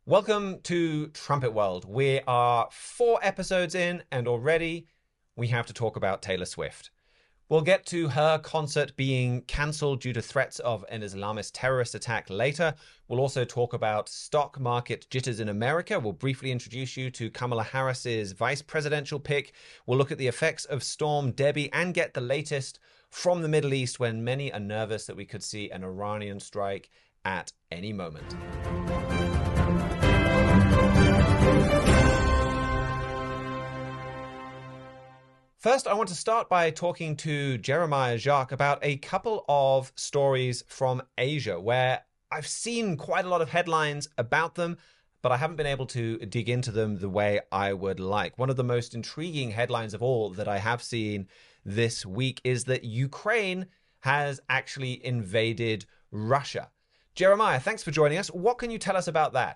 Welcome to Trumpet World. We are 4 episodes in, and already we have to talk about Taylor Swift. We'll get to her concert being cancelled due to threats of an Islamist terrorist attack later. We'll also talk about stock market jitters in America. We'll briefly introduce you to Kamala Harris's vice presidential pick. We'll look at the effects of Storm Debbie and get the latest from the Middle East when many are nervous that we could see an Iranian strike at any moment. First, I want to start by talking to Jeremiah Jacques about a couple of stories from Asia where I've seen quite a lot of headlines about them, but I haven't been able to dig into them the way I would like. One of the most intriguing headlines of all that I have seen this week is that Ukraine has actually invaded Russia. Jeremiah, thanks for joining us. What can you tell us about that?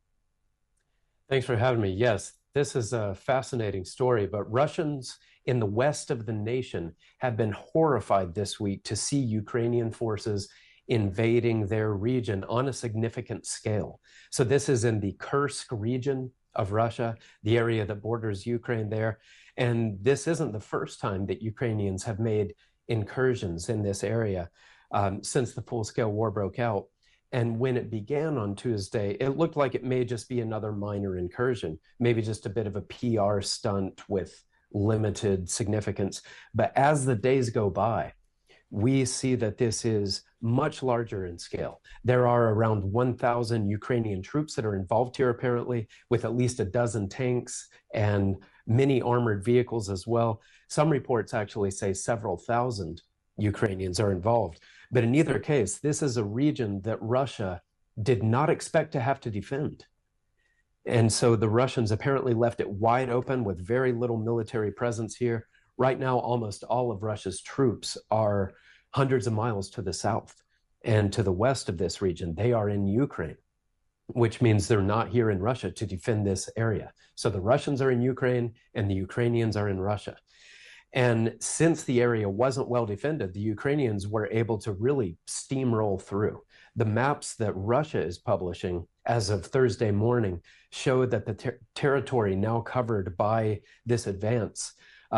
Thanks for having me. Yes, this is a fascinating story, but Russians in the west of the nation have been horrified this week to see Ukrainian forces invading their region on a significant scale. So this is in the Kursk region of Russia, the area that borders Ukraine there. And this isn't the first time that Ukrainians have made incursions in this area since the full-scale war broke out. And when it began on Tuesday, it looked like it may just be another minor incursion, maybe just a bit of a PR stunt with limited significance. But as the days go by, we see that this is much larger in scale. There are around 1,000 Ukrainian troops that are involved here, apparently, with at least a dozen tanks and many armored vehicles as well. Some reports actually say several thousand Ukrainians are involved. But in either case, this is a region that Russia did not expect to have to defend. And so the Russians apparently left it wide open with very little military presence here. Right now, almost all of Russia's troops are hundreds of miles to the south and to the west of this region. They are in Ukraine, which means they're not here in Russia to defend this area. So the Russians are in Ukraine and the Ukrainians are in Russia. And since the area wasn't well defended, the Ukrainians were able to really steamroll through. The maps that Russia is publishing as of Thursday morning show that the territory now covered by this advance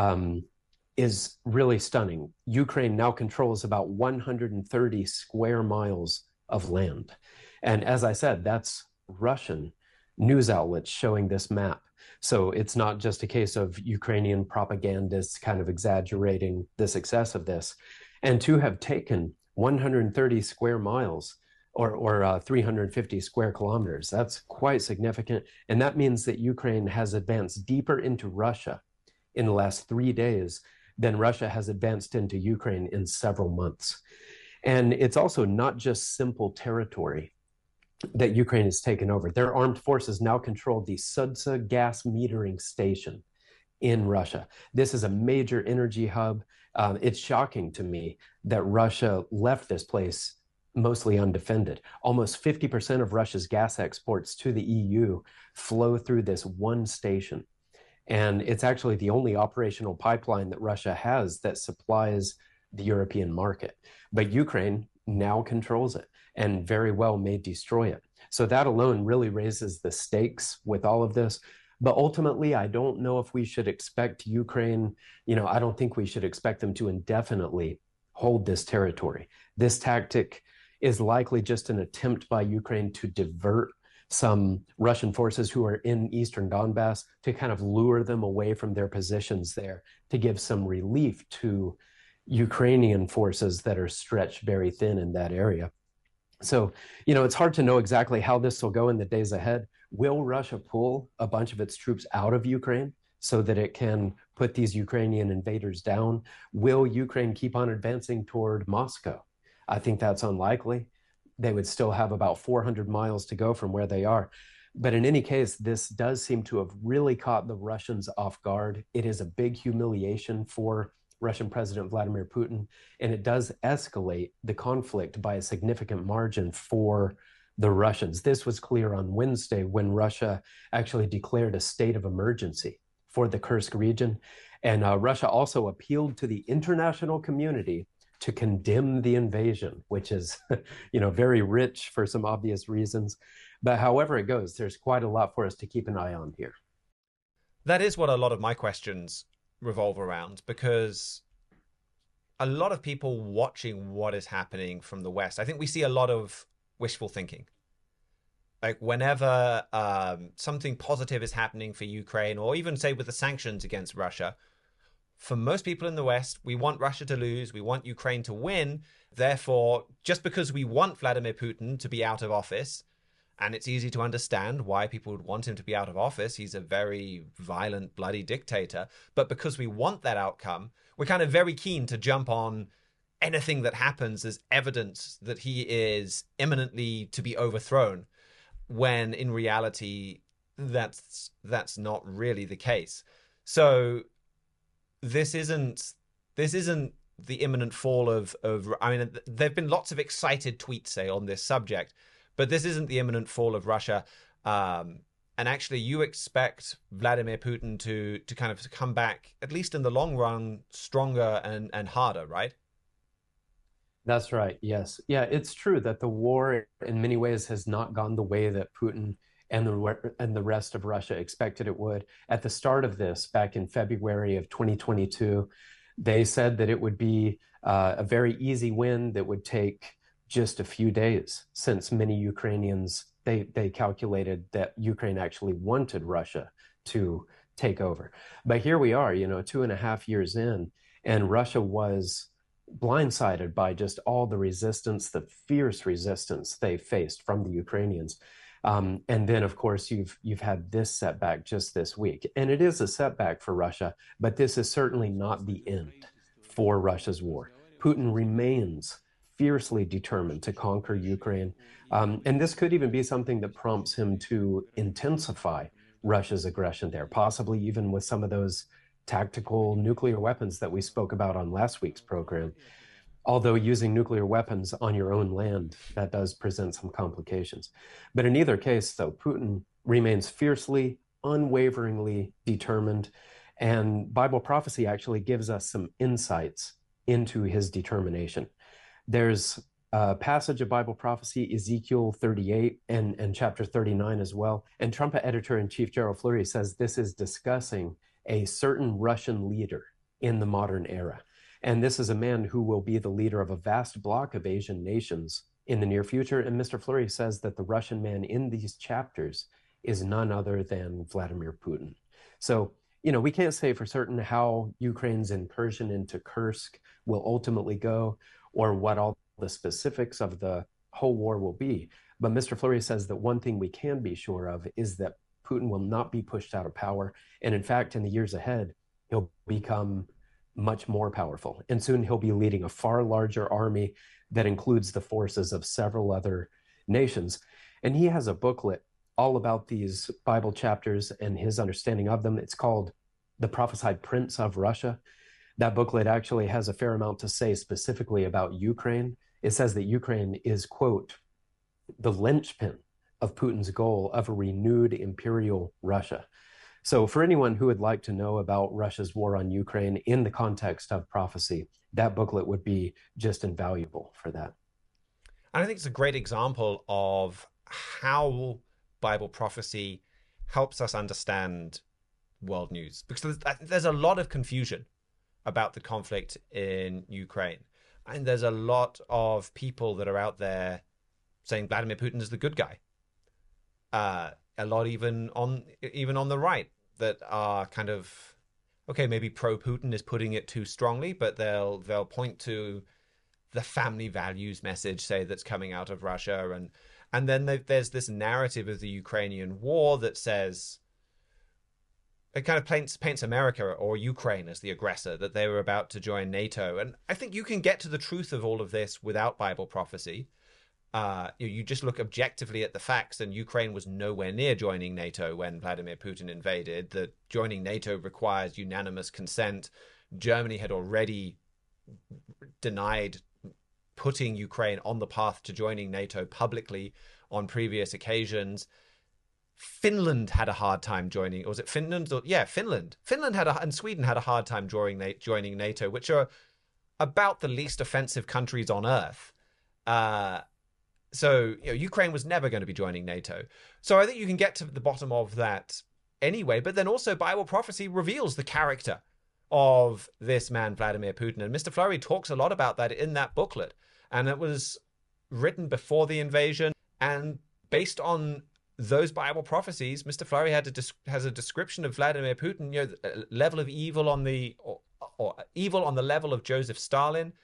is really stunning. Ukraine now controls about 130 square miles of land. And as I said, that's Russian news outlets showing this map. So it's not just a case of Ukrainian propagandists kind of exaggerating the success of this. And to have taken 130 square miles or 350 square kilometers, that's quite significant. And that means that Ukraine has advanced deeper into Russia in the last 3 days than Russia has advanced into Ukraine in several months. And it's also not just simple territory that Ukraine has taken over. Their armed forces now control the Sudza gas metering station in Russia. This is a major energy hub. It's shocking to me that Russia left this place mostly undefended. Almost 50% of Russia's gas exports to the EU flow through this one station. And it's actually the only operational pipeline that Russia has that supplies the European market. But Ukraine now controls it and very well may destroy it. So that alone really raises the stakes with all of this. But ultimately, I don't know if we should expect Ukraine, I don't think we should expect them to indefinitely hold this territory. This tactic is likely just an attempt by Ukraine to divert some Russian forces who are in eastern Donbass to kind of lure them away from their positions there, to give some relief to Ukrainian forces that are stretched very thin in that area. So, it's hard to know exactly how this will go in the days ahead. Will Russia pull a bunch of its troops out of Ukraine so that it can put these Ukrainian invaders down? Will Ukraine keep on advancing toward Moscow? I think that's unlikely. They would still have about 400 miles to go from where they are. But in any case, this does seem to have really caught the Russians off guard. It is a big humiliation for Russian President Vladimir Putin, and it does escalate the conflict by a significant margin for the Russians. This was clear on Wednesday when Russia actually declared a state of emergency for the Kursk region. And Russia also appealed to the international community to condemn the invasion, which is, very rich for some obvious reasons. But however it goes, there's quite a lot for us to keep an eye on here. That is what a lot of my questions revolve around, because a lot of people watching what is happening from the West, I think we see a lot of wishful thinking. Like whenever something positive is happening for Ukraine, or even say with the sanctions against Russia, for most people in the West, we want Russia to lose, we want Ukraine to win. Therefore, just because we want Vladimir Putin to be out of office, and it's easy to understand why people would want him to be out of office, he's a very violent, bloody dictator, but because we want that outcome, we're kind of very keen to jump on anything that happens as evidence that he is imminently to be overthrown, when in reality that's not really the case. So this isn't the imminent fall of I mean, there've been lots of excited tweets, say, on this subject, but this isn't the imminent fall of Russia. And actually, you expect Vladimir Putin to kind of come back, at least in the long run, stronger and harder, right? That's right. Yes. Yeah, it's true that the war in many ways has not gone the way that Putin and the rest of Russia expected it would. At the start of this, back in February of 2022, they said that it would be a very easy win that would take just a few days, since many Ukrainians, they calculated that Ukraine actually wanted Russia to take over. But here we are, 2.5 years in, and Russia was blindsided by just all the resistance, the fierce resistance they faced from the Ukrainians. And then, of course, you've had this setback just this week. And it is a setback for Russia, but this is certainly not the end for Russia's war. Putin remains fiercely determined to conquer Ukraine. And this could even be something that prompts him to intensify Russia's aggression there, possibly even with some of those tactical nuclear weapons that we spoke about on last week's program. Although using nuclear weapons on your own land, that does present some complications. But in either case, though, Putin remains fiercely, unwaveringly determined. And Bible prophecy actually gives us some insights into his determination. There's a passage of Bible prophecy, Ezekiel 38 and chapter 39 as well. And Trumpet editor-in-chief Gerald Flurry says this is discussing a certain Russian leader in the modern era. And this is a man who will be the leader of a vast bloc of Asian nations in the near future. And Mr. Flurry says that the Russian man in these chapters is none other than Vladimir Putin. So, we can't say for certain how Ukraine's incursion into Kursk will ultimately go, or what all the specifics of the whole war will be. But Mr. Flurry says that one thing we can be sure of is that Putin will not be pushed out of power. And in fact, in the years ahead, he'll become much more powerful. And soon he'll be leading a far larger army that includes the forces of several other nations. And he has a booklet all about these Bible chapters and his understanding of them. It's called The Prophesied Prince of Russia. That booklet actually has a fair amount to say specifically about Ukraine. It says that Ukraine is, quote, the linchpin of Putin's goal of a renewed imperial Russia. So for anyone who would like to know about Russia's war on Ukraine in the context of prophecy, that booklet would be just invaluable for that. And I think it's a great example of how Bible prophecy helps us understand world news, because there's a lot of confusion about the conflict in Ukraine. And there's a lot of people that are out there saying Vladimir Putin is the good guy. A lot even on the right that are kind of, okay, maybe pro-Putin is putting it too strongly, but they'll point to the family values message, say, that's coming out of Russia, and then there's this narrative of the Ukrainian war that says, it kind of paints America or Ukraine as the aggressor, that they were about to join NATO. And I think you can get to the truth of all of this without Bible prophecy. You just look objectively at the facts, and Ukraine was nowhere near joining NATO when Vladimir Putin invaded. That joining NATO requires unanimous consent. Germany had already denied putting Ukraine on the path to joining NATO publicly on previous occasions. Finland had a hard time joining. Or was it Finland? Yeah, Finland. Finland and Sweden had a hard time joining NATO, which are about the least offensive countries on earth. So, Ukraine was never going to be joining NATO. So I think you can get to the bottom of that anyway. But then also, Bible prophecy reveals the character of this man, Vladimir Putin. And Mr. Flurry talks a lot about that in that booklet. And it was written before the invasion. And based on those Bible prophecies, Mr. Flurry has a description of Vladimir Putin, level of evil on the or evil on the level of Joseph Stalin.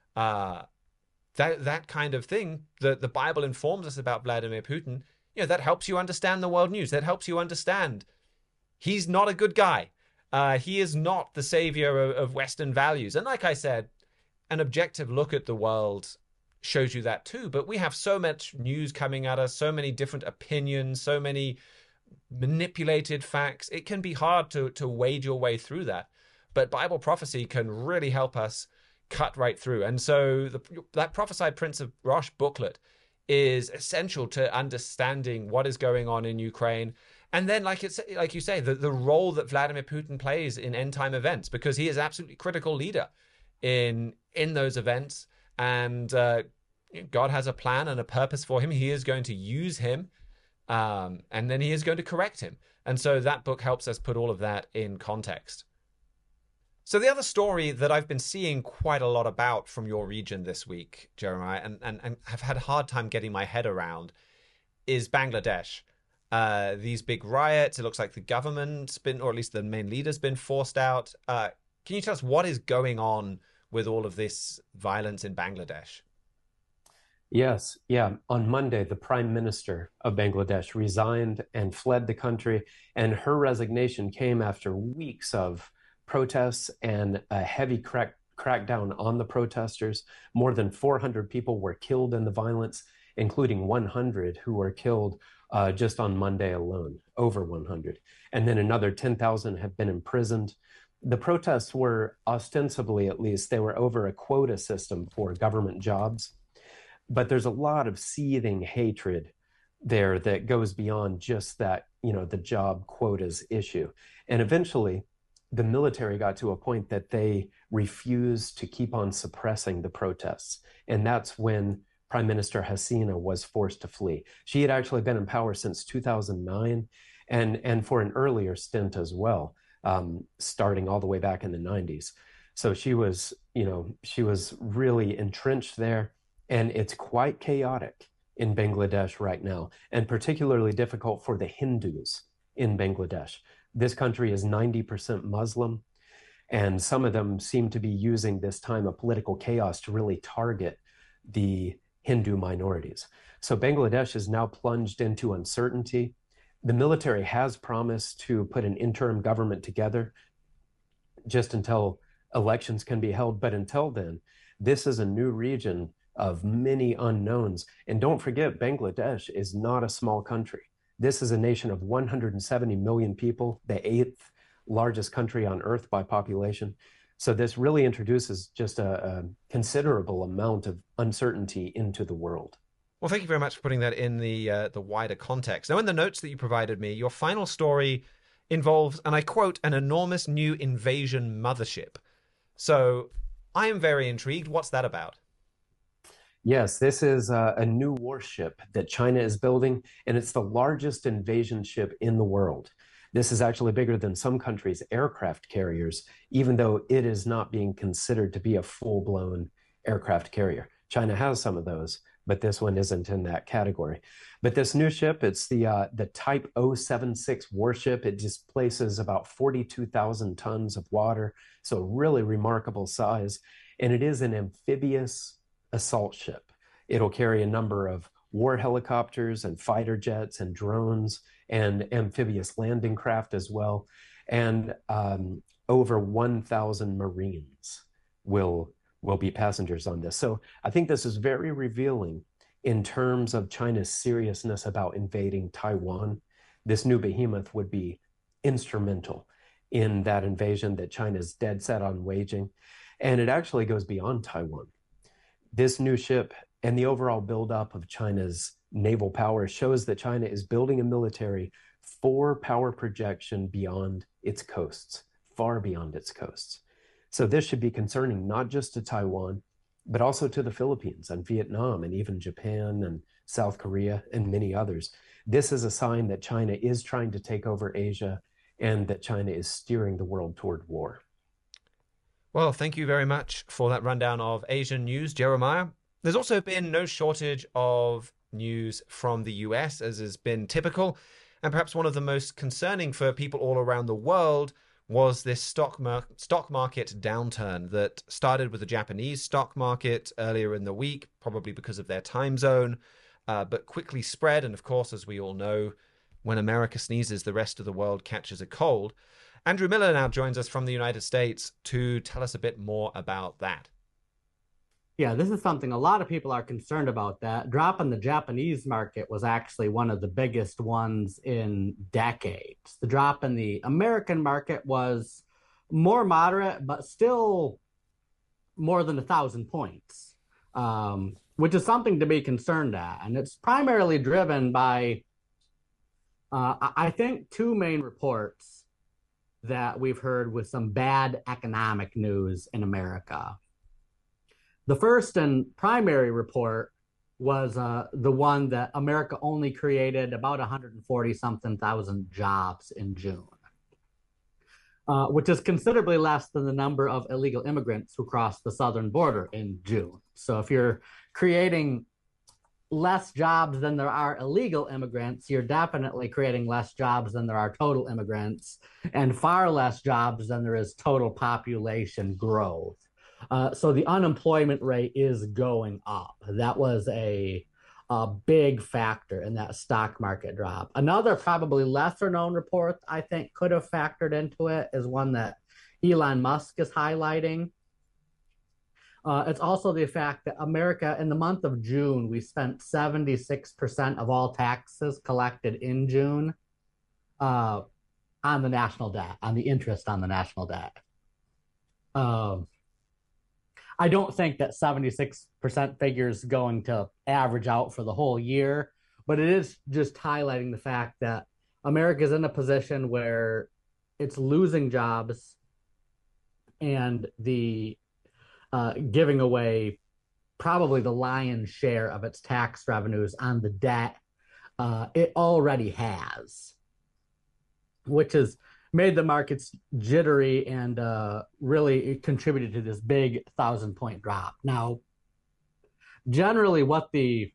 That kind of thing. The Bible informs us about Vladimir Putin. That helps you understand the world news. That helps you understand he's not a good guy. He is not the savior of Western values. And like I said, an objective look at the world shows you that too. But we have so much news coming at us, so many different opinions, so many manipulated facts. It can be hard to wade your way through that. But Bible prophecy can really help us cut right through. And so that Prophesied Prince of Rosh booklet is essential to understanding what is going on in Ukraine. And then, like you say, the role that Vladimir Putin plays in end time events, because he is absolutely critical leader in those events. And God has a plan and a purpose for him. He is going to use him, and then he is going to correct him. And so that book helps us put all of that in context. So the other story that I've been seeing quite a lot about from your region this week, Jeremiah, and have had a hard time getting my head around, is Bangladesh. These big riots, it looks like the government's been, or at least the main leader's been forced out. Can you tell us what is going on with all of this violence in Bangladesh? Yes, yeah. On Monday, the Prime Minister of Bangladesh resigned and fled the country, and her resignation came after weeks of protests and a heavy crackdown on the protesters. More than 400 people were killed in the violence, including 100 who were killed just on Monday alone, over 100. And then another 10,000 have been imprisoned. The protests were ostensibly, at least, they were over a quota system for government jobs. But there's a lot of seething hatred there that goes beyond just that, the job quotas issue. And eventually, the military got to a point that they refused to keep on suppressing the protests. And that's when Prime Minister Hasina was forced to flee. She had actually been in power since 2009 and for an earlier stint as well, starting all the way back in the 90s. So she was really entrenched there. And it's quite chaotic in Bangladesh right now, and particularly difficult for the Hindus in Bangladesh. This country is 90% Muslim, and some of them seem to be using this time of political chaos to really target the Hindu minorities. So Bangladesh is now plunged into uncertainty. The military has promised to put an interim government together just until elections can be held. But until then, this is a new region of many unknowns. And don't forget, Bangladesh is not a small country. This is a nation of 170 million people, the 8th largest country on earth by population. So this really introduces just a considerable amount of uncertainty into the world. Well, thank you very much for putting that in the wider context. Now, in the notes that you provided me, your final story involves, and I quote, an enormous new invasion mothership. So I am very intrigued. What's that about? Yes, this is a new warship that China is building, and it's the largest invasion ship in the world. This is actually bigger than some countries' aircraft carriers, even though it is not being considered to be a full-blown aircraft carrier. China has some of those, but this one isn't in that category. But this new ship, it's the Type 076 warship. It displaces about 42,000 tons of water, so really remarkable size. And it is an amphibious assault ship. It'll carry a number of war helicopters and fighter jets and drones and amphibious landing craft as well. And over 1,000 Marines will be passengers on this. So I think this is very revealing in terms of China's seriousness about invading Taiwan. This new behemoth would be instrumental in that invasion that China's dead set on waging. And it actually goes beyond Taiwan. This new ship and the overall buildup of China's naval power shows that China is building a military for power projection beyond its coasts, far beyond its coasts. So this should be concerning not just to Taiwan, but also to the Philippines and Vietnam and even Japan and South Korea, and many others. This is a sign that China is trying to take over Asia and that China is steering the world toward war. Well, thank you very much for that rundown of Asian news, Jeremiah. There's also been no shortage of news from the US, as has been typical. And perhaps one of the most concerning for people all around the world was this stock market downturn that started with the Japanese stock market earlier in the week, probably because of their time zone, but quickly spread. And of course, as we all know, when America sneezes, the rest of the world catches a cold. Andrew Miller now joins us from the United States to tell us a bit more about that. Yeah, this is something a lot of people are concerned about. That drop in the Japanese market was actually one of the biggest ones in decades. The drop in the American market was more moderate, but still more than 1,000 points, which is something to be concerned at. And it's primarily driven by, I think, two main reports that we've heard with some bad economic news in America. The first and primary report was the one that America only created about 140 something thousand jobs in June, which is considerably less than the number of illegal immigrants who crossed the southern border in June. So if you're creating less jobs than there are illegal immigrants, you're definitely creating less jobs than there are total immigrants, and far less jobs than there is total population growth. So the unemployment rate is going up. That was a big factor in that stock market drop. Another probably lesser known report I think could have factored into it is one that Elon Musk is highlighting. It's also the fact that America, in the month of June, we spent 76% of all taxes collected in June on the national debt, on the interest on the national debt. I don't think that 76% figure is going to average out for the whole year, but it is just highlighting the fact that America is in a position where it's losing jobs and the giving away probably the lion's share of its tax revenues on the debt it already has, which has made the markets jittery and really contributed to this big 1,000-point drop. Now, generally, what the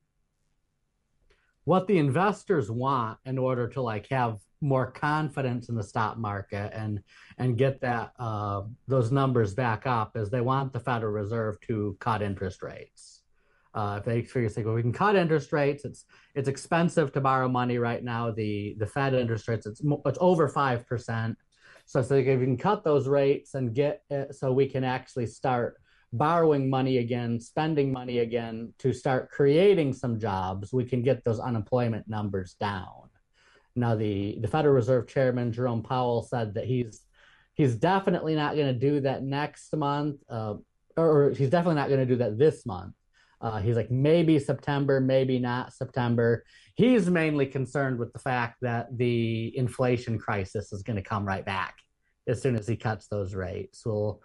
investors want in order to like have more confidence in the stock market and get that those numbers back up is they want the Federal Reserve to cut interest rates. If they figure, well, we can cut interest rates, it's expensive to borrow money right now. The Fed interest rates, it's over 5%. So if we can cut those rates and get it so we can actually start borrowing money again, spending money again to start creating some jobs, we can get those unemployment numbers down. Now, the Federal Reserve Chairman Jerome Powell said that he's definitely not going to do that next month, or he's definitely not going to do that this month. He's like, maybe September, maybe not September. He's mainly concerned with the fact that the inflation crisis is going to come right back as soon as he cuts those rates. Well,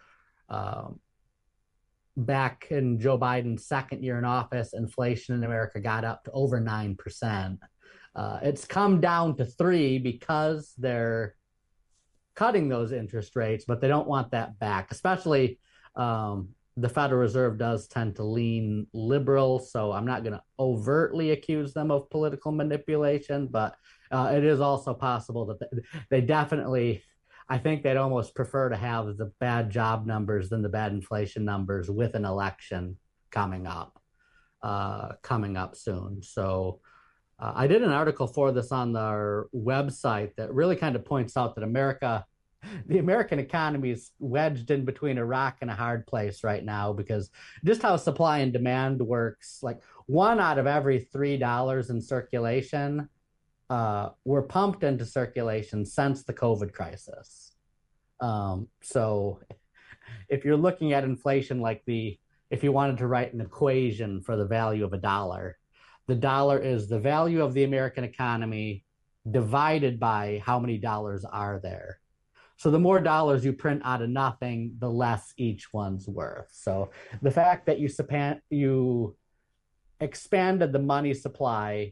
back in Joe Biden's second year in office, inflation in America got up to over 9%. It's come down to 3% because they're cutting those interest rates, but they don't want that back, especially the Federal Reserve does tend to lean liberal, so I'm not going to overtly accuse them of political manipulation, but it is also possible that they definitely, I think they'd almost prefer to have the bad job numbers than the bad inflation numbers with an election coming up soon. So I did an article for this on our website that really kind of points out that the American economy is wedged in between a rock and a hard place right now, because just how supply and demand works, like $1 out of every $3 in circulation were pumped into circulation since the COVID crisis. So if you're looking at inflation if you wanted to write an equation for the value of a dollar, the dollar is the value of the American economy divided by how many dollars are there. So the more dollars you print out of nothing, the less each one's worth. So the fact that you expanded the money supply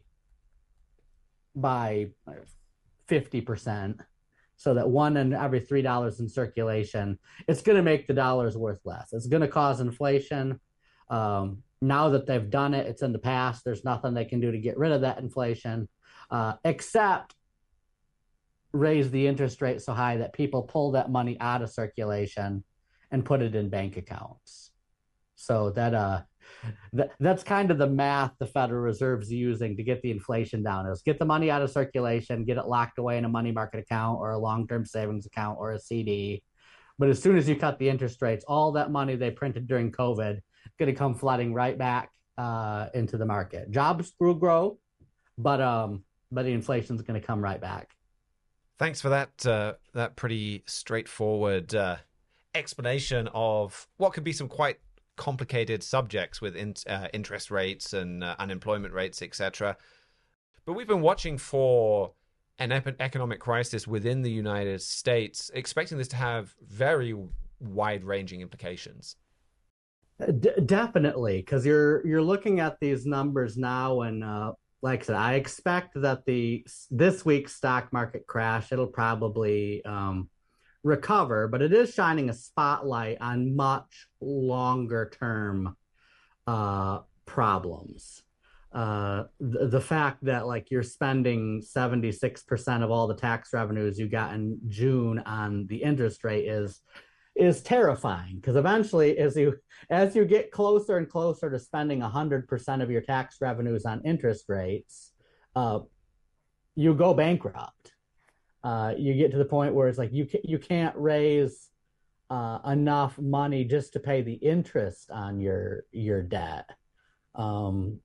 by 50%, so that one in every $3 in circulation, it's going to make the dollars worth less. It's going to cause inflation. Now that they've done it, it's in the past. There's nothing they can do to get rid of that inflation, except raise the interest rate so high that people pull that money out of circulation and put it in bank accounts. So that's kind of the math the Federal Reserve's using to get the inflation down, is get the money out of circulation, get it locked away in a money market account or a long-term savings account or a CD. But as soon as you cut the interest rates, all that money they printed during COVID is going to come flooding right back into the market. Jobs will grow, but the inflation is going to come right back. Thanks for that pretty straightforward explanation of what could be some quite complicated subjects with interest rates and unemployment rates, etc. But we've been watching for an economic crisis within the United States, expecting this to have very wide-ranging implications. Definitely, because you're looking at these numbers now, and like I said, I expect that this week's stock market crash, it'll probably recover, but it is shining a spotlight on much longer term problems. The fact that like you're spending 76% of all the tax revenues you got in June on the interest rate is terrifying, because eventually as you get closer and closer to spending 100% of your tax revenues on interest rates, you go bankrupt. You get to the point where it's like you can't raise enough money just to pay the interest on your debt, and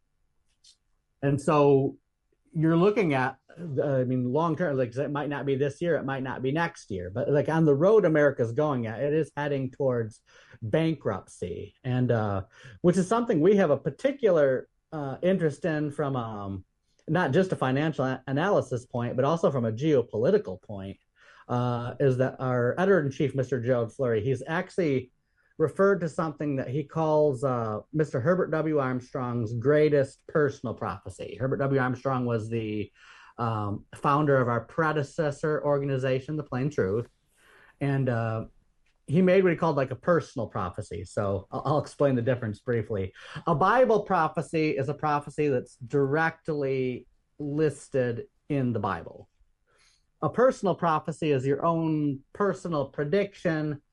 so you're looking at, long term, like it might not be this year, it might not be next year, but like on the road America's going at, it is heading towards bankruptcy, and which is something we have a particular interest in from not just a financial analysis point, but also from a geopolitical point, is that our editor-in-chief, Mr. Gerald Flurry, he's actually referred to something that he calls Mr. Herbert W. Armstrong's greatest personal prophecy. Herbert W. Armstrong was the founder of our predecessor organization, The Plain Truth, and he made what he called like a personal prophecy. So I'll explain the difference briefly. A Bible prophecy is a prophecy that's directly listed in the Bible. A personal prophecy is your own personal prediction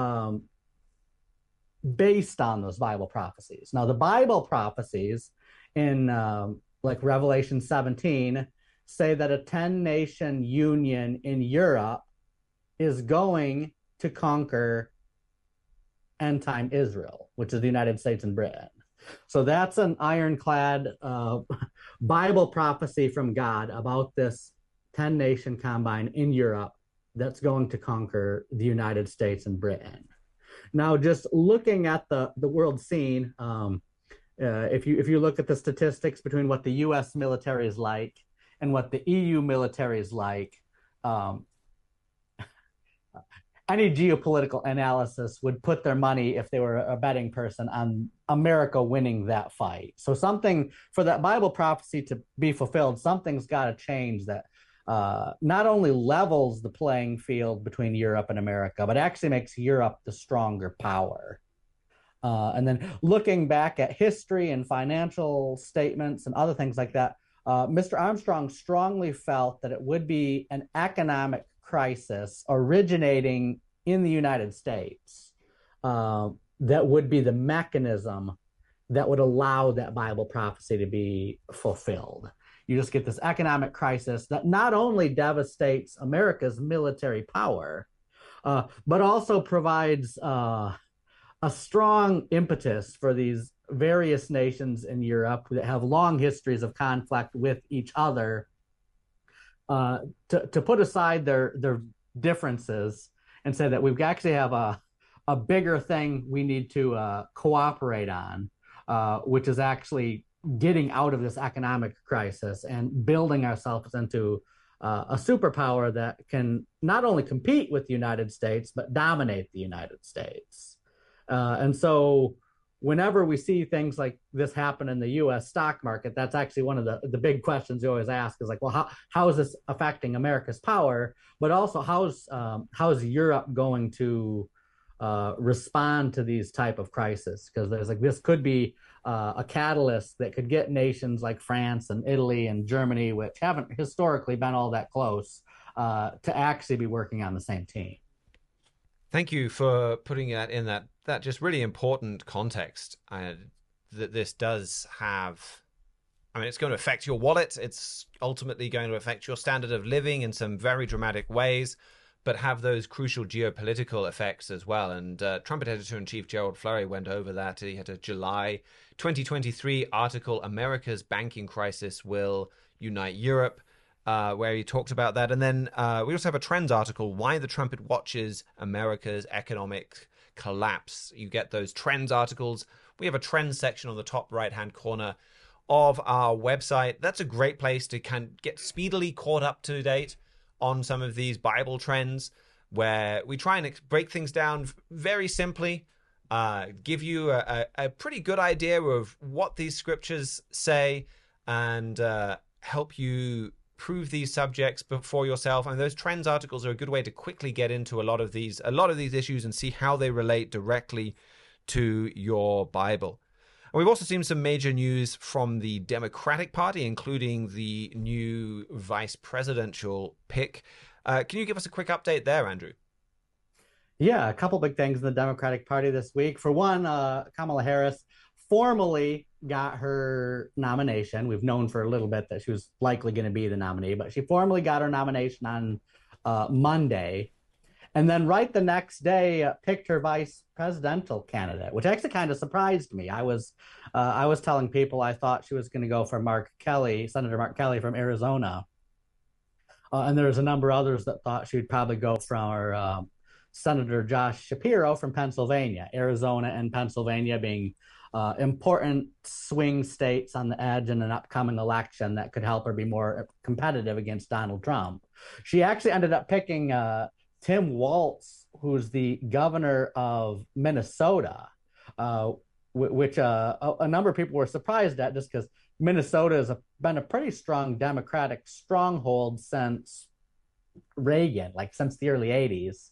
based on those Bible prophecies. Now, the Bible prophecies in like Revelation 17 say that a 10-nation union in Europe is going to conquer end-time Israel, which is the United States and Britain. So that's an ironclad Bible prophecy from God about this 10-nation combine in Europe that's going to conquer the United States and Britain. Now, just looking at the world scene, if you look at the statistics between what the U.S. military is like and what the EU military is like, any geopolitical analysis would put their money, if they were a betting person, on America winning that fight. So something, for that Bible prophecy to be fulfilled, something's got to change that not only levels the playing field between Europe and America, but actually makes Europe the stronger power. And then looking back at history and financial statements and other things like that, Mr. Armstrong strongly felt that it would be an economic crisis originating in the United States that would be the mechanism that would allow that Bible prophecy to be fulfilled. You just get this economic crisis that not only devastates America's military power, but also provides a strong impetus for these various nations in Europe that have long histories of conflict with each other to put aside their differences and say that we actually have a bigger thing we need to cooperate on, which is actually getting out of this economic crisis and building ourselves into a superpower that can not only compete with the United States, but dominate the United States. And so whenever we see things like this happen in the U.S. stock market, that's actually one of the big questions you always ask is like, well, how is this affecting America's power? But also, how's Europe going to respond to these type of crises? Because there's like this could be a catalyst that could get nations like France and Italy and Germany, which haven't historically been all that close, to actually be working on the same team. Thank you for putting that in that just really important context. That this does have, I mean, it's going to affect your wallet. It's ultimately going to affect your standard of living in some very dramatic ways, but have those crucial geopolitical effects as well. And Trumpet Editor-in-Chief Gerald Flurry went over that. He had a July 2023 article, America's Banking Crisis Will Unite Europe, where he talked about that. And then we also have a trends article, Why the Trumpet Watches America's Economic Collapse. You get those trends articles. We have a trends section on the top right-hand corner of our website. That's a great place to get speedily caught up to date on some of these Bible trends, where we try and break things down very simply, give you a pretty good idea of what these scriptures say, and help you prove these subjects before yourself. And those trends articles are a good way to quickly get into a lot of these issues and see how they relate directly to your Bible. And we've also seen some major news from the Democratic Party, including the new vice presidential pick. Can you give us a quick update there, Andrew? Yeah, a couple big things in the Democratic Party this week. For one, Kamala Harris formally got her nomination. We've known for a little bit that she was likely going to be the nominee, but she formally got her nomination on Monday. And then right the next day, picked her vice presidential candidate, which actually kind of surprised me. I was telling people I thought she was going to go for Senator Mark Kelly from Arizona. And there's a number of others that thought she'd probably go for Senator Josh Shapiro from Pennsylvania. Arizona and Pennsylvania being important swing states on the edge in an upcoming election that could help her be more competitive against Donald Trump. She actually ended up picking Tim Walz, who's the governor of Minnesota, which a number of people were surprised at, just because Minnesota has been a pretty strong Democratic stronghold since Reagan, like since the early 80s.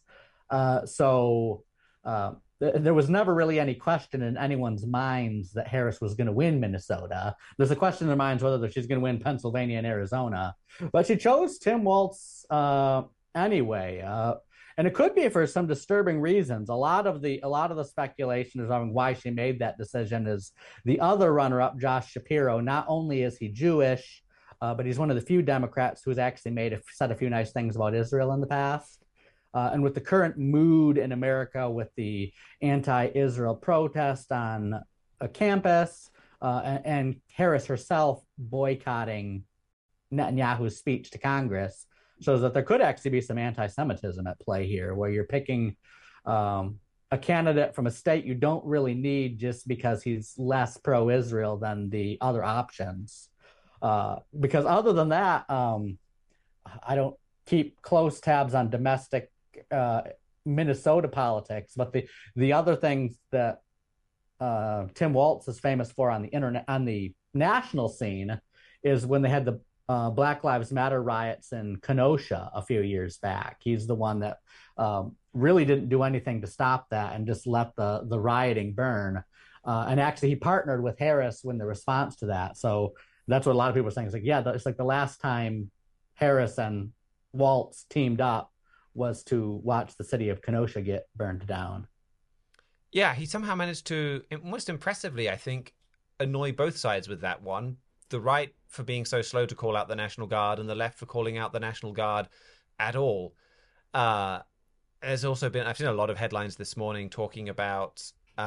There was never really any question in anyone's minds that Harris was going to win Minnesota. There's a question in their minds whether she's going to win Pennsylvania and Arizona. But she chose Tim Walz anyway. And it could be for some disturbing reasons. A lot of the speculation is on why she made that decision is the other runner-up, Josh Shapiro. Not only is he Jewish, but he's one of the few Democrats who's actually said a few nice things about Israel in the past. And with the current mood in America, with the anti-Israel protest on a campus, and Harris herself boycotting Netanyahu's speech to Congress, shows that there could actually be some anti-Semitism at play here, where you're picking a candidate from a state you don't really need just because he's less pro-Israel than the other options. Because other than that, I don't keep close tabs on domestic Minnesota politics, but the other things that Tim Walz is famous for on the internet, on the national scene, is when they had the Black Lives Matter riots in Kenosha a few years back. He's the one that really didn't do anything to stop that and just let the rioting burn. And actually, he partnered with Harris in the response to that. So that's what a lot of people are saying. It's like, yeah, it's like the last time Harris and Walz teamed up was to watch the city of Kenosha get burned down. Yeah, he somehow managed to, most impressively, I think, annoy both sides with that one. The right for being so slow to call out the National Guard, and the left for calling out the National Guard at all. There's also been, I've seen a lot of headlines this morning talking about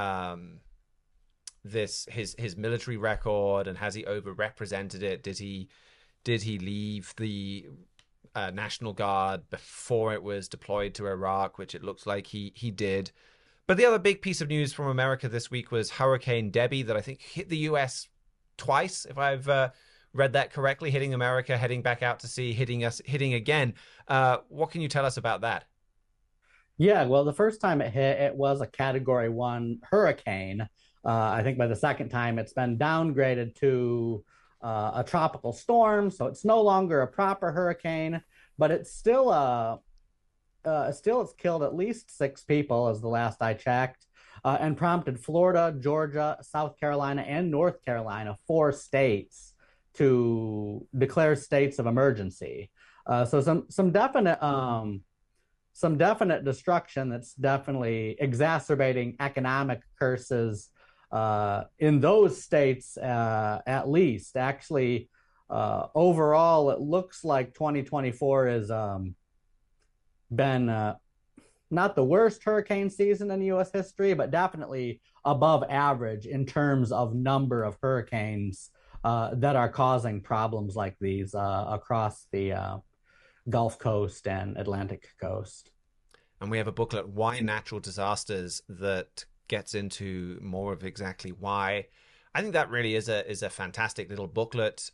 his military record, and has he overrepresented it? Did he leave the National Guard before it was deployed to Iraq, which it looks like he did. But the other big piece of news from America this week was Hurricane Debby, that I think hit the U.S. twice, if I've read that correctly, hitting America, heading back out to sea, hitting again. What can you tell us about that? Yeah, well, the first time it hit, it was a Category 1 hurricane. I think by the second time, it's been downgraded to a tropical storm, so it's no longer a proper hurricane, but it's still it's killed at least 6 people, as the last I checked, and prompted Florida, Georgia, South Carolina, and North Carolina, 4 states, to declare states of emergency. So some definite destruction that's definitely exacerbating economic curses in those states, at least. Actually, overall, it looks like 2024 has been not the worst hurricane season in U.S. history, but definitely above average in terms of number of hurricanes that are causing problems like these across the Gulf Coast and Atlantic coast. And we have a booklet, Why Natural Disasters, that gets into more of exactly why. I think that really is a fantastic little booklet.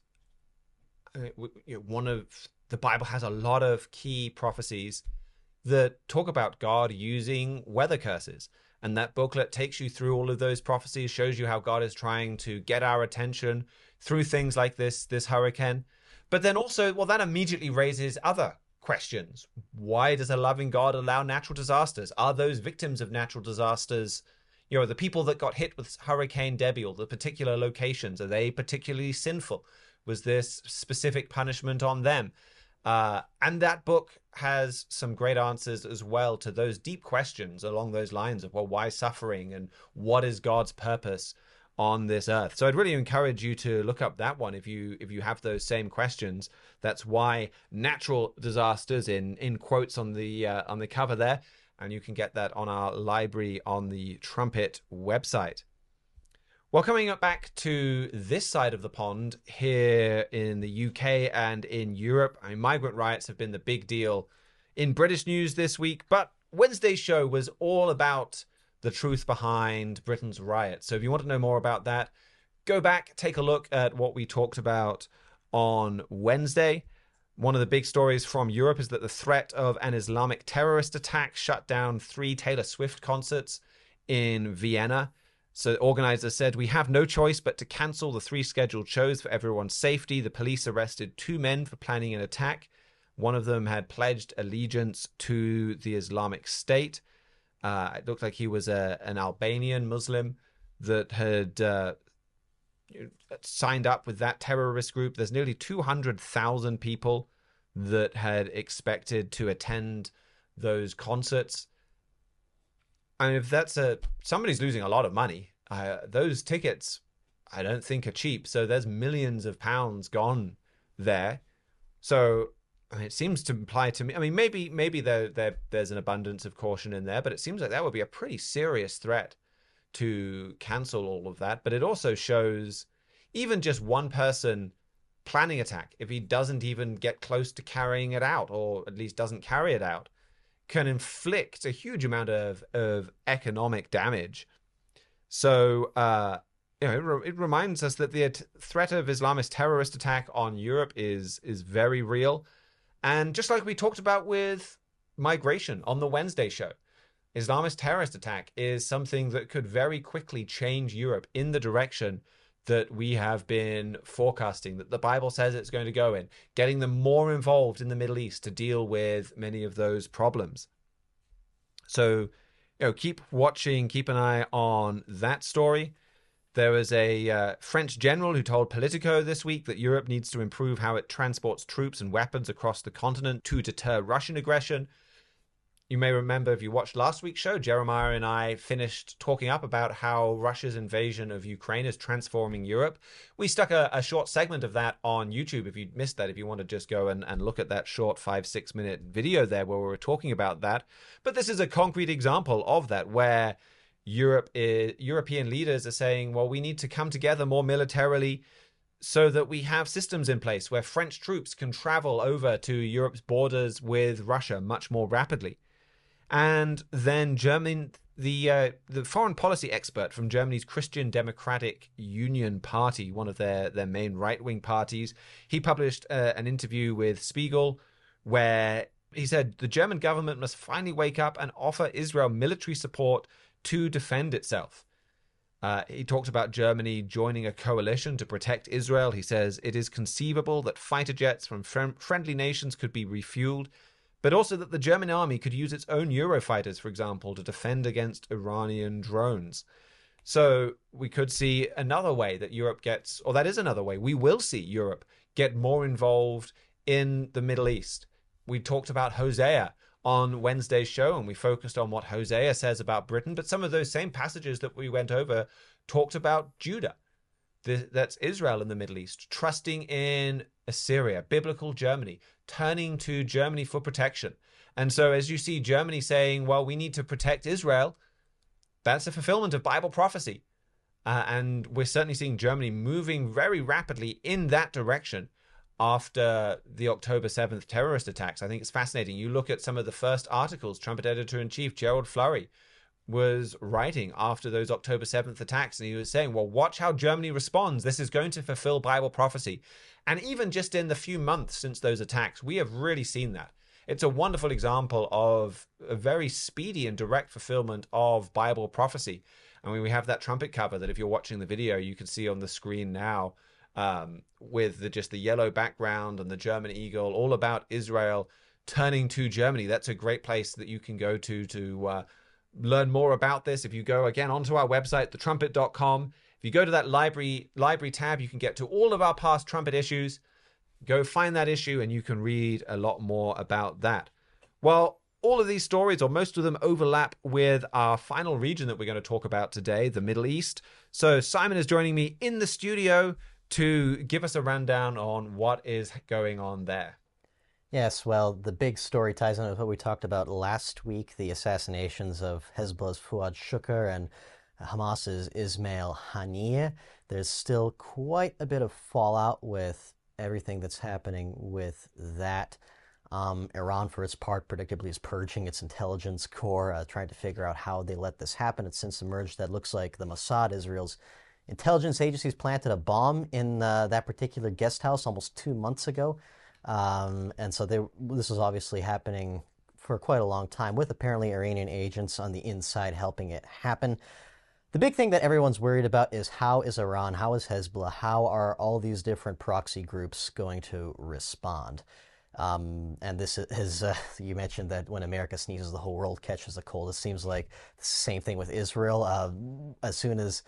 One of the Bible has a lot of key prophecies that talk about God using weather curses. And that booklet takes you through all of those prophecies, shows you how God is trying to get our attention through things like this hurricane. But then also, well, that immediately raises other questions. Why does a loving God allow natural disasters? Are those victims of natural disasters, the people that got hit with Hurricane Debbie or the particular locations, are they particularly sinful? Was this specific punishment on them? And that book has some great answers as well to those deep questions along those lines of, well, why suffering and what is God's purpose on this earth? So I'd really encourage you to look up that one if you have those same questions. That's Why Natural Disasters in quotes on the cover there, and you can get that on our library on the Trumpet website. Well, coming up back to this side of the pond here in the UK and in Europe, migrant riots have been the big deal in British news this week, but Wednesday's show was all about the truth behind Britain's riots. So if you want to know more about that, go back, take a look at what we talked about on Wednesday. One of the big stories from Europe is that the threat of an Islamic terrorist attack shut down 3 Taylor Swift concerts in Vienna. So organizers said, we have no choice but to cancel the 3 scheduled shows for everyone's safety. The police arrested 2 men for planning an attack. One of them had pledged allegiance to the Islamic State. It looked like he was an Albanian Muslim that had signed up with that terrorist group. There's nearly 200,000 people that had expected to attend those concerts. I mean, if that's somebody's losing a lot of money. Those tickets, I don't think are cheap. So there's millions of pounds gone there. So it seems to imply to me, maybe there's an abundance of caution in there, but it seems like that would be a pretty serious threat to cancel all of that. But it also shows even just one person planning attack, if he doesn't even get close to carrying it out, or at least doesn't carry it out, can inflict a huge amount of economic damage. So it reminds us that the threat of Islamist terrorist attack on Europe is very real. And just like we talked about with migration on the Wednesday show, Islamist terrorist attack is something that could very quickly change Europe in the direction that we have been forecasting, that the Bible says it's going to go in, getting them more involved in the Middle East to deal with many of those problems. So, keep watching, keep an eye on that story. There was a French general who told Politico this week that Europe needs to improve how it transports troops and weapons across the continent to deter Russian aggression. You may remember, if you watched last week's show, Jeremiah and I finished talking up about how Russia's invasion of Ukraine is transforming Europe. We stuck a short segment of that on YouTube. If you missed that, if you want to just go and look at that short 5-6 minute video there where we were talking about that. But this is a concrete example of that, where European leaders are saying, well, we need to come together more militarily so that we have systems in place where French troops can travel over to Europe's borders with Russia much more rapidly. And then Germany, the foreign policy expert from Germany's Christian Democratic Union Party, one of their main right-wing parties, he published an interview with Spiegel where he said the German government must finally wake up and offer Israel military support to defend itself. He talked about Germany joining a coalition to protect Israel. He says it is conceivable that fighter jets from friendly nations could be refueled, but also that the German army could use its own Eurofighters, for example, to defend against Iranian drones. So we could see another way that Europe gets, or that is another way, we will see Europe get more involved in the Middle East. We talked about Hosea on Wednesday's show, and we focused on what Hosea says about Britain, but some of those same passages that we went over talked about Judah. That's Israel in the Middle East, trusting in Assyria, biblical Germany, turning to Germany for protection. And so as you see Germany saying, well, we need to protect Israel, that's a fulfillment of Bible prophecy. And we're certainly seeing Germany moving very rapidly in that direction after the October 7th terrorist attacks. I think it's fascinating. You look at some of the first articles Trumpet editor-in-chief Gerald Flurry was writing after those October 7th attacks, and he was saying, well, watch how Germany responds. This is going to fulfill Bible prophecy. And even just in the few months since those attacks, we have really seen that. It's a wonderful example of a very speedy and direct fulfillment of Bible prophecy. I mean, we have that trumpet cover that if you're watching the video, you can see on the screen now, with just the yellow background and the German eagle, all about Israel turning to Germany. That's a great place that you can go to learn more about this. If you go again onto our website, thetrumpet.com, if you go to that library tab, you can get to all of our past Trumpet issues. Go find that issue and you can read a lot more about that. Well, all of these stories, or most of them, overlap with our final region that we're going to talk about today, the Middle East. So Simon is joining me in the studio to give us a rundown on what is going on there. Yes, well, the big story ties in with what we talked about last week, the assassinations of Hezbollah's Fuad Shukr and Hamas's Ismail Haniyeh. There's still quite a bit of fallout with everything that's happening with that. Iran, for its part, predictably is purging its intelligence corps, trying to figure out how they let this happen. It's since emerged that it looks like the Mossad, Israel's intelligence agencies, planted a bomb in that particular guest house almost 2 months ago. And so this is obviously happening for quite a long time, with apparently Iranian agents on the inside helping it happen. The big thing that everyone's worried about is how is Iran, how is Hezbollah, how are all these different proxy groups going to respond? And this is, you mentioned that when America sneezes, the whole world catches a cold. It seems like the same thing with Israel. As soon as,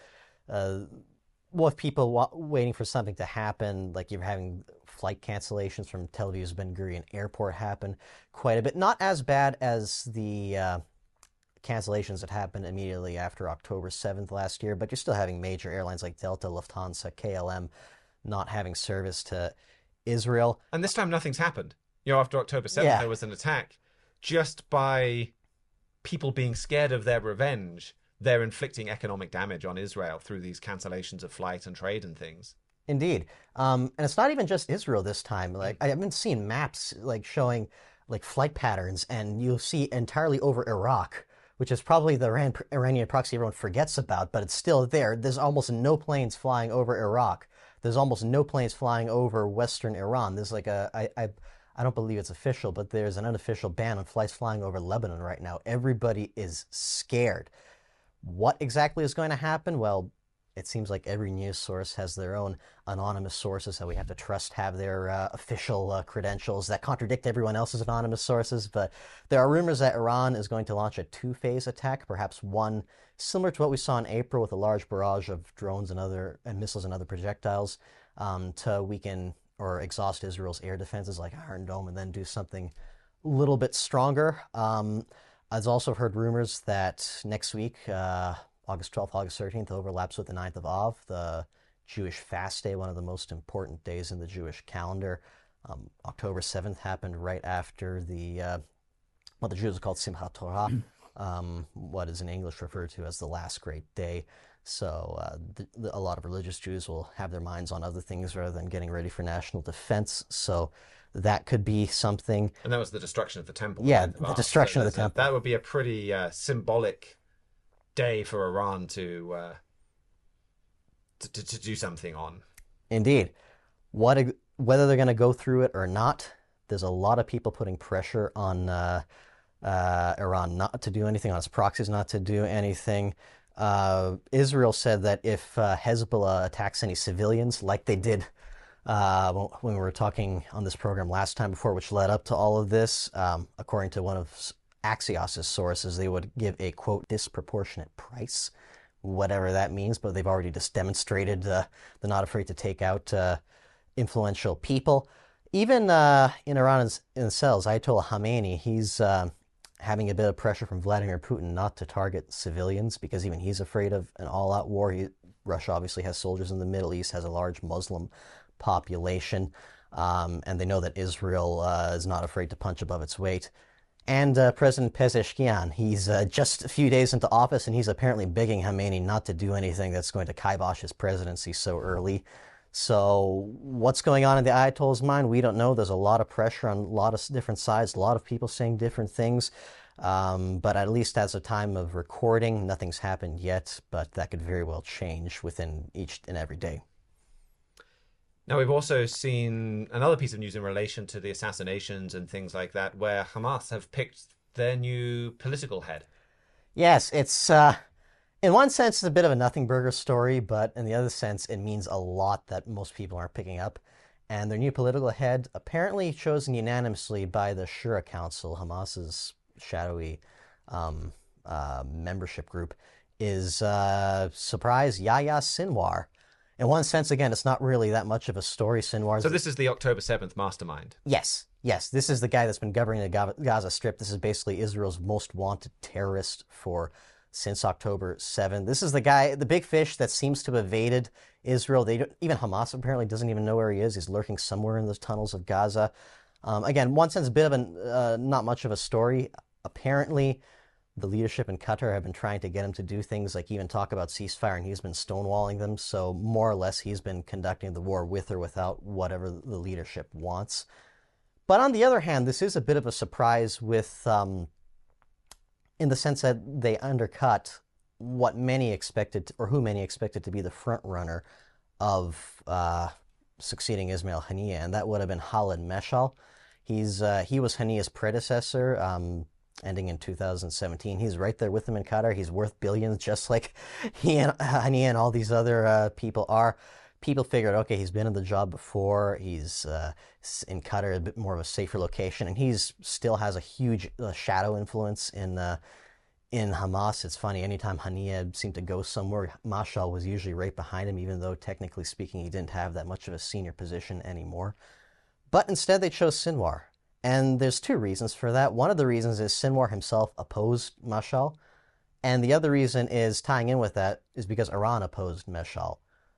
with people waiting for something to happen, like you're having flight cancellations from Tel Aviv's Ben Gurion Airport happen quite a bit. Not as bad as the cancellations that happened immediately after October 7th last year, but you're still having major airlines like Delta, Lufthansa, KLM not having service to Israel. And this time nothing's happened. You know, after October 7th, there was an attack. Just by people being scared of their revenge, they're inflicting economic damage on Israel through these cancellations of flight and trade and things. Indeed. And it's not even just Israel this time. Like, I've been seeing maps like showing like flight patterns, and you'll see entirely over Iraq, which is probably the Iranian proxy everyone forgets about, but it's still there. There's almost no planes flying over Iraq. There's almost no planes flying over Western Iran. There's like I don't believe it's official, but there's an unofficial ban on flights flying over Lebanon right now. Everybody is scared. What exactly is going to happen? Well, it seems like every news source has their own anonymous sources that we have to trust have their official credentials that contradict everyone else's anonymous sources. But there are rumors that Iran is going to launch a two-phase attack, perhaps one similar to what we saw in April with a large barrage of drones and missiles and other projectiles to weaken or exhaust Israel's air defenses like Iron Dome, and then do something a little bit stronger. I've also heard rumors that next week, August 12th, August 13th, overlaps with the 9th of Av, the Jewish fast day, one of the most important days in the Jewish calendar. October 7th happened right after what the Jews called Simchat Torah, what is in English referred to as the last great day. So a lot of religious Jews will have their minds on other things rather than getting ready for national defense. So that could be something. And that was the destruction of the temple. Yeah, the destruction of the temple. That would be a pretty symbolic day for Iran to do something on. Indeed. Whether they're going to go through it or not, there's a lot of people putting pressure on Iran not to do anything, on its proxies not to do anything. Israel said that if Hezbollah attacks any civilians, like they did when we were talking on this program last time before, which led up to all of this, according to one of Axios's sources, they would give a, quote, disproportionate price, whatever that means, but they've already just demonstrated they're not afraid to take out influential people. Even in Iran themselves, Ayatollah Khamenei, he's having a bit of pressure from Vladimir Putin not to target civilians because even he's afraid of an all-out war. Russia obviously has soldiers in the Middle East, has a large Muslim population, and they know that Israel is not afraid to punch above its weight. And President Pezeshkian, he's just a few days into office, and he's apparently begging Khamenei not to do anything that's going to kibosh his presidency so early. So what's going on in the Ayatollah's mind? We don't know. There's a lot of pressure on a lot of different sides, a lot of people saying different things. But at least as a time of recording, nothing's happened yet, but that could very well change within each and every day. Now, we've also seen another piece of news in relation to the assassinations and things like that, where Hamas have picked their new political head. Yes, it's... in one sense, it's a bit of a nothing burger story, but in the other sense, it means a lot that most people aren't picking up. And their new political head, apparently chosen unanimously by the Shura Council, Hamas's shadowy membership group, is, surprise, Yahya Sinwar. In one sense, again, it's not really that much of a story. Sinwar. So this is the October 7th mastermind. Yes. This is the guy that's been governing the Gaza Strip. This is basically Israel's most wanted terrorist since October 7th. This is the guy, the big fish that seems to have evaded Israel. Even Hamas apparently doesn't even know where he is. He's lurking somewhere in the tunnels of Gaza. Again, in one sense, a bit of not much of a story. Apparently, the leadership in Qatar have been trying to get him to do things like even talk about ceasefire, and he's been stonewalling them. So more or less, he's been conducting the war with or without whatever the leadership wants. But on the other hand, this is a bit of a surprise with, in the sense that they undercut what many expected, or who many expected to be the front runner of succeeding Ismail Haniyeh, and that would have been Khalid Meshal. He was Haniyeh's predecessor, ending in 2017. He's right there with him in Qatar. He's worth billions, just like Haniyeh and all these other people are. People figured, okay, he's been in the job before. He's in Qatar, a bit more of a safer location, and he's still has a huge shadow influence in Hamas. It's funny, anytime Haniyeh seemed to go somewhere, Mashal was usually right behind him, even though technically speaking, he didn't have that much of a senior position anymore. But instead, they chose Sinwar. And there's two reasons for that. One of the reasons is Sinwar himself opposed Mashal. And the other reason is, tying in with that, is because Iran opposed Mashal.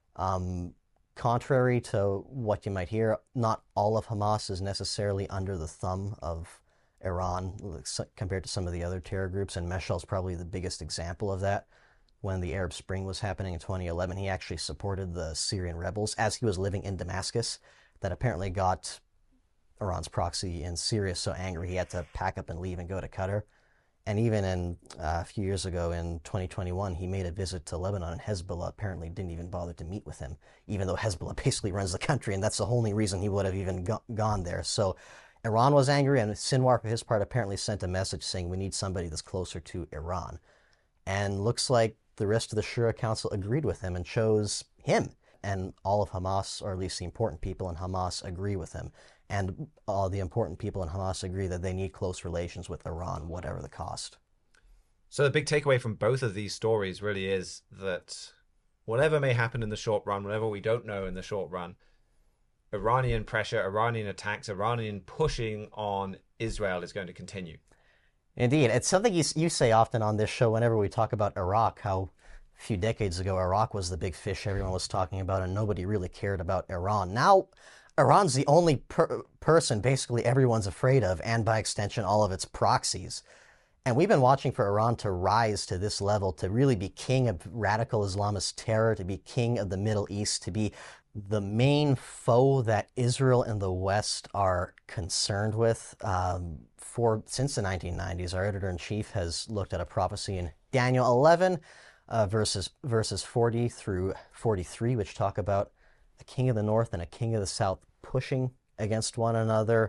Contrary to what you might hear, not all of Hamas is necessarily under the thumb of Iran compared to some of the other terror groups, and Meshal is probably the biggest example of that. When the Arab Spring was happening in 2011, he actually supported the Syrian rebels as he was living in Damascus. That apparently got Iran's proxy in Syria so angry he had to pack up and leave and go to Qatar. And even in a few years ago in 2021, he made a visit to Lebanon, and Hezbollah apparently didn't even bother to meet with him, even though Hezbollah basically runs the country, and that's the only reason he would have even gone there. So Iran was angry, and Sinwar, for his part, apparently sent a message saying we need somebody that's closer to Iran. And looks like the rest of the Shura Council agreed with him and chose him. And all of Hamas, or at least the important people in Hamas, agree with him. And all the important people in Hamas agree that they need close relations with Iran, whatever the cost. So the big takeaway from both of these stories really is that whatever may happen in the short run, whatever we don't know in the short run, Iranian pressure, Iranian attacks, Iranian pushing on Israel is going to continue. Indeed. It's something you say often on this show whenever we talk about Iraq, how a few decades ago Iraq was the big fish everyone was talking about and nobody really cared about Iran. Now, Iran's the only person basically everyone's afraid of, and by extension, all of its proxies. And we've been watching for Iran to rise to this level, to really be king of radical Islamist terror, to be king of the Middle East, to be the main foe that Israel and the West are concerned with. Since the 1990s, our editor-in-chief has looked at a prophecy in Daniel 11, verses 40 through 43, which talk about a king of the north and a king of the south pushing against one another,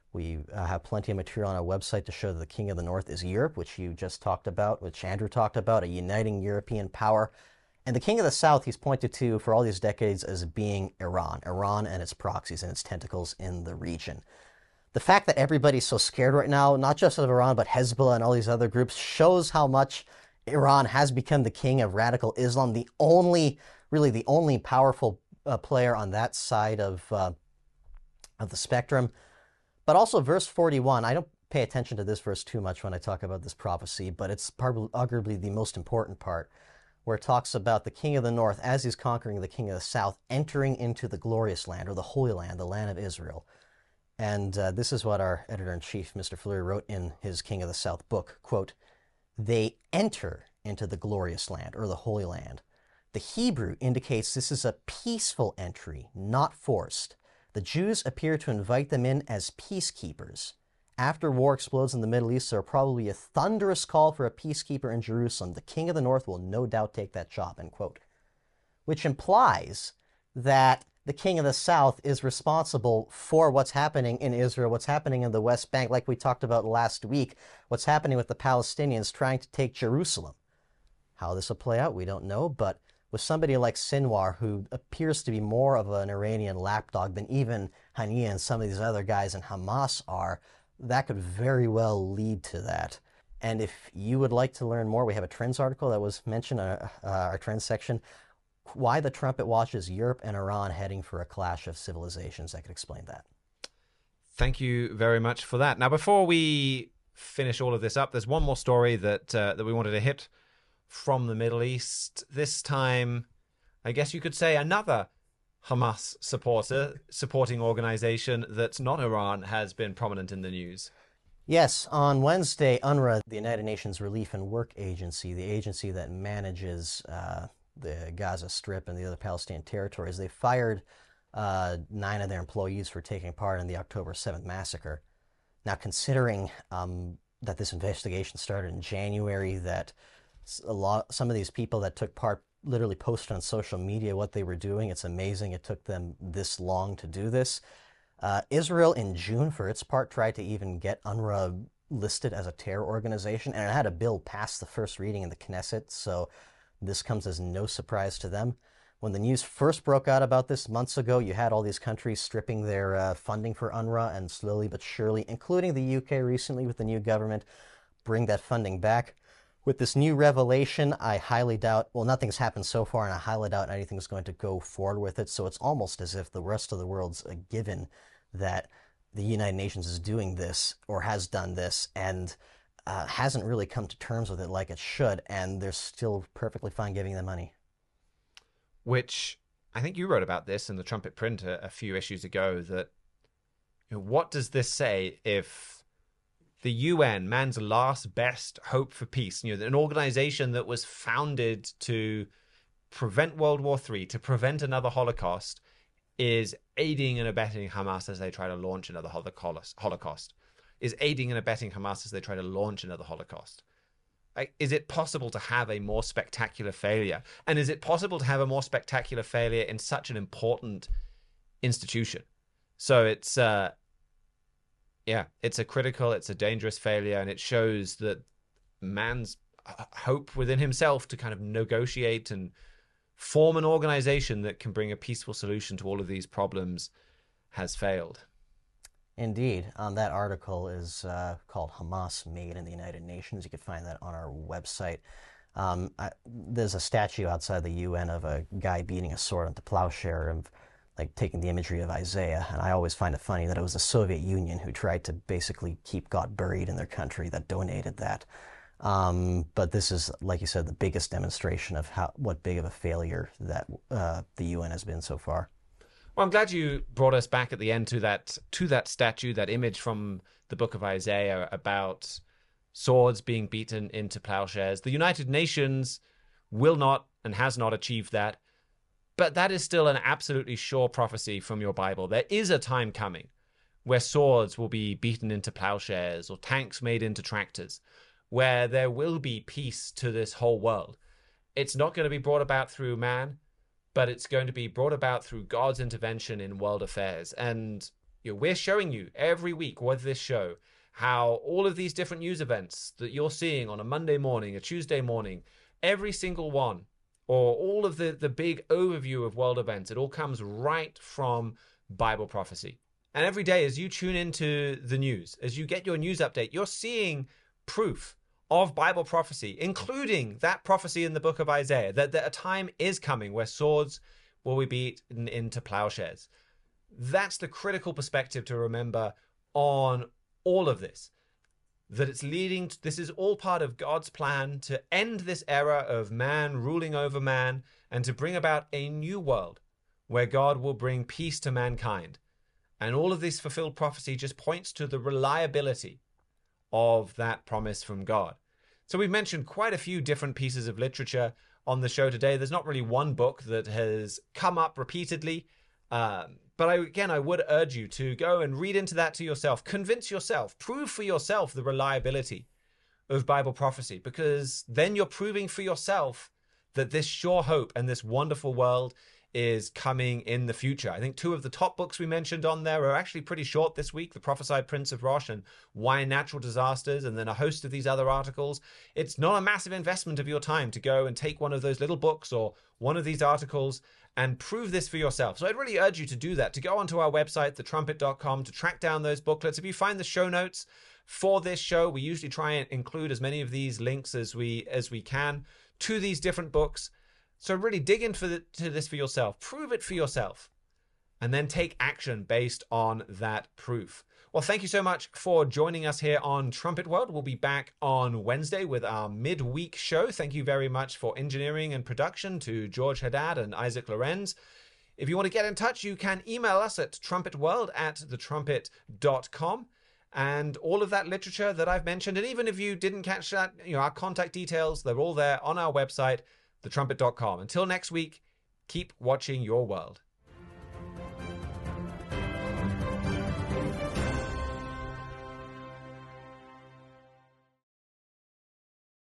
We have plenty of material on our website to show that the King of the North is Europe, which you just talked about, which Andrew talked about, a uniting European power. And the King of the South, he's pointed to for all these decades as being Iran and its proxies and its tentacles in the region. The fact that everybody's so scared right now, not just of Iran, but Hezbollah and all these other groups, shows how much Iran has become the king of radical Islam, the only powerful player on that side of the spectrum. But also verse 41, I don't pay attention to this verse too much when I talk about this prophecy, but it's arguably the most important part, where it talks about the King of the North, as he's conquering the King of the South, entering into the glorious land, or the Holy Land, the land of Israel. And this is what our editor-in-chief, Mr. Fleury, wrote in his King of the South book, quote, "They enter into the glorious land, or the Holy Land. The Hebrew indicates this is a peaceful entry, not forced. The Jews appear to invite them in as peacekeepers. After war explodes in the Middle East, there will probably be a thunderous call for a peacekeeper in Jerusalem. The King of the North will no doubt take that job," end quote. Which implies that the King of the South is responsible for what's happening in Israel, what's happening in the West Bank, like we talked about last week, what's happening with the Palestinians trying to take Jerusalem. How this will play out, we don't know, but with somebody like Sinwar, who appears to be more of an Iranian lapdog than even Haniya and some of these other guys in Hamas are, that could very well lead to that. And if you would like to learn more, we have a trends article that was mentioned in our trends section. Why the trumpet watches Europe and Iran heading for a clash of civilizations. I could explain that. Thank you very much for that. Now, before we finish all of this up, there's one more story that we wanted to hit from the Middle East. This time, I guess you could say another Hamas supporting organization that's not Iran has been prominent in the news. Yes, on Wednesday, UNRWA, the United Nations Relief and Work Agency, the agency that manages the Gaza Strip and the other Palestinian territories, they fired 9 of their employees for taking part in the October 7th massacre. Now, considering that this investigation started in January, that some of these people that took part literally posted on social media what they were doing, it's amazing it took them this long to do this. Israel in June, for its part, tried to even get UNRWA listed as a terror organization, and it had a bill pass the first reading in the Knesset, so this comes as no surprise to them. When the news first broke out about this months ago, you had all these countries stripping their funding for UNRWA, and slowly but surely, including the UK recently with the new government, bring that funding back. With this new revelation, I highly doubt, well, nothing's happened so far, and I highly doubt anything's going to go forward with it, so it's almost as if the rest of the world's a given that the United Nations is doing this, or has done this, and hasn't really come to terms with it like it should, and they're still perfectly fine giving them money. Which, I think you wrote about this in the Trumpet print a few issues ago, that what does this say if the UN, man's last best hope for peace, an organization that was founded to prevent World War III, to prevent another Holocaust, is aiding and abetting Hamas as they try to launch another Holocaust, is aiding and abetting Hamas as they try to launch another Holocaust. Is it possible to have a more spectacular failure? And is it possible to have a more spectacular failure in such an important institution? So it's a critical, it's a dangerous failure, and it shows that man's hope within himself to kind of negotiate and form an organization that can bring a peaceful solution to all of these problems has failed. Indeed. That article is called Hamas Made in the United Nations. You can find that on our website. There's a statue outside the UN of a guy beating a sword on the plowshare, and like taking the imagery of Isaiah. And I always find it funny that it was the Soviet Union who tried to basically keep God buried in their country that donated that. But this is, like you said, the biggest demonstration of what big of a failure that the UN has been so far. Well, I'm glad you brought us back at the end to that statue, that image from the book of Isaiah about swords being beaten into plowshares. The United Nations will not and has not achieved that, but that is still an absolutely sure prophecy from your Bible. There is a time coming where swords will be beaten into plowshares or tanks made into tractors, where there will be peace to this whole world. It's not going to be brought about through man, but it's going to be brought about through God's intervention in world affairs. And we're showing you every week with this show how all of these different news events that you're seeing on a Monday morning, a Tuesday morning, every single one, or all of the big overview of world events, it all comes right from Bible prophecy. And every day as you tune into the news, as you get your news update, you're seeing proof of Bible prophecy, including that prophecy in the book of Isaiah, that a time is coming where swords will be beaten into plowshares. That's the critical perspective to remember on all of this, that it's leading to, this is all part of God's plan to end this era of man ruling over man and to bring about a new world where God will bring peace to mankind. And all of this fulfilled prophecy just points to the reliability of that promise from God. So we've mentioned quite a few different pieces of literature on the show today. There's not really one book that has come up repeatedly, but I would urge you to go and read into that to yourself. Convince yourself, prove for yourself the reliability of Bible prophecy, because then you're proving for yourself that this sure hope and this wonderful world is coming in the future. I think two of the top books we mentioned on there are actually pretty short this week: The Prophesied Prince of Rosh and Why Natural Disasters, and then a host of these other articles. It's not a massive investment of your time to go and take one of those little books or one of these articles and prove this for yourself. So I'd really urge you to do that, to go onto our website, thetrumpet.com, to track down those booklets. If you find the show notes for this show, we usually try and include as many of these links as we can to these different books. So really dig into this for yourself, prove it for yourself, and then take action based on that proof. Well, thank you so much for joining us here on Trumpet World. We'll be back on Wednesday with our midweek show. Thank you very much for engineering and production to George Haddad and Isaac Lorenz. If you want to get in touch, you can email us at trumpetworld@thetrumpet.com. And all of that literature that I've mentioned, and even if you didn't catch that, our contact details, they're all there on our website, thetrumpet.com. Until next week, keep watching your world.